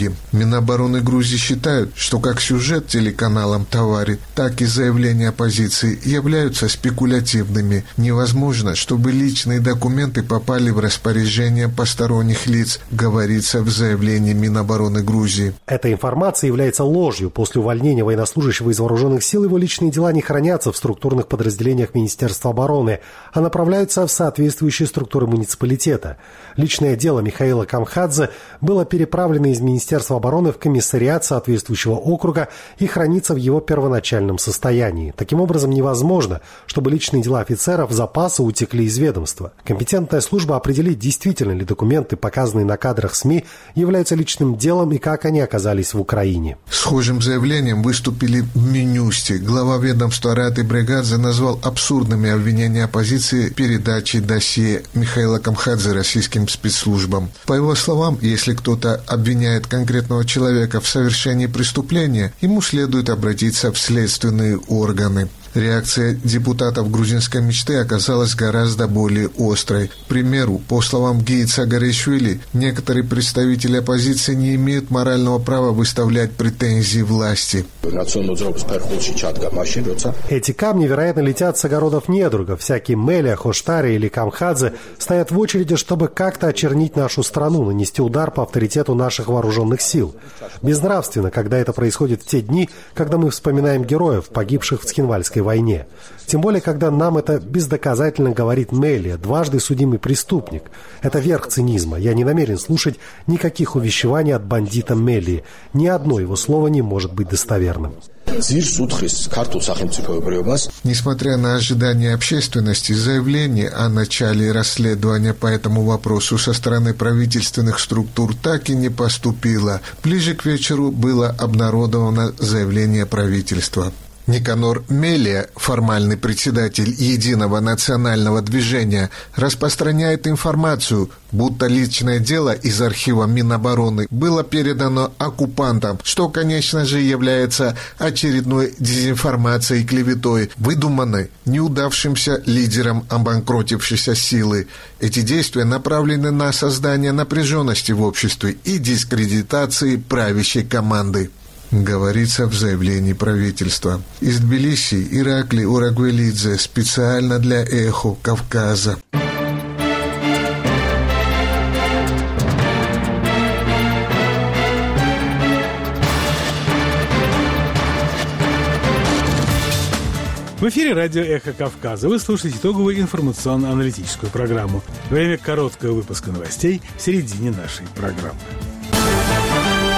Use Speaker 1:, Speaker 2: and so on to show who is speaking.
Speaker 1: Минобороны Грузии считают, что как сюжет телеканалам «Товари», так и заявления оппозиции являются спекулятивными. Невозможно, чтобы личные документы попали в распоряжение посторонних лиц, говорится в заявлении Минобороны Грузии.
Speaker 2: Эта информация является ложью. После увольнения военнослужащего из вооруженных сил его личные дела не хранятся в структурных подразделениях Министерства обороны, а направляются в соответствующие структуры муниципалитета. Личное дело Михаила Камхадзе было переправлено из Министерства обороны в комиссариат соответствующего округа и хранится в его первоначальном состоянии. Таким образом, невозможно, чтобы личные дела офицеров запаса утекли из ведомства. Компетентная служба определит, действительно ли документы, показанные на кадрах СМИ, являются личным делом и как они оказались в Украине.
Speaker 1: Схожим заявлением выступили в Минюсте. Глава ведомства Раты Бригадзе назвал абсурдными обвинения оппозиции в передаче досье Михаила Камхадзе российским спецслужбам. По его словам, если кто-то обвиняет конкретного человека в совершении преступления, ему следует обратиться в следственные органы. Реакция депутатов грузинской мечты оказалась гораздо более острой. К примеру, по словам Гии Цагаришвили, некоторые представители оппозиции не имеют морального права выставлять претензии власти.
Speaker 2: Эти камни, вероятно, летят с огородов недругов. Всякие Мелия, Хоштари или Камхадзе стоят в очереди, чтобы как-то очернить нашу страну, нанести удар по авторитету наших вооруженных сил. Безнравственно, когда это происходит в те дни, когда мы вспоминаем героев, погибших в Цхинвальской войне. Тем более, когда нам это бездоказательно говорит Мелия, дважды судимый преступник. Это верх цинизма. Я не намерен слушать никаких увещеваний от бандита Мелии. Ни одно его слово не может быть достоверным.
Speaker 1: Несмотря на ожидания общественности, заявление о начале расследования по этому вопросу со стороны правительственных структур так и не поступило. Ближе к вечеру было обнародовано заявление правительства. Никанор Мелия, формальный председатель Единого национального движения, распространяет информацию, будто личное дело из архива Минобороны было передано оккупантам, что, конечно же, является очередной дезинформацией и клеветой, выдуманной неудавшимся лидером обанкротившейся силы. Эти действия направлены на создание напряженности в обществе и дискредитации правящей команды, говорится в заявлении правительства. Из Тбилиси Иракли Урагвелидзе специально для «Эхо Кавказа».
Speaker 3: В эфире радио «Эхо Кавказа». Вы слушаете итоговую информационно-аналитическую программу. Время короткого выпуска новостей в середине нашей программы.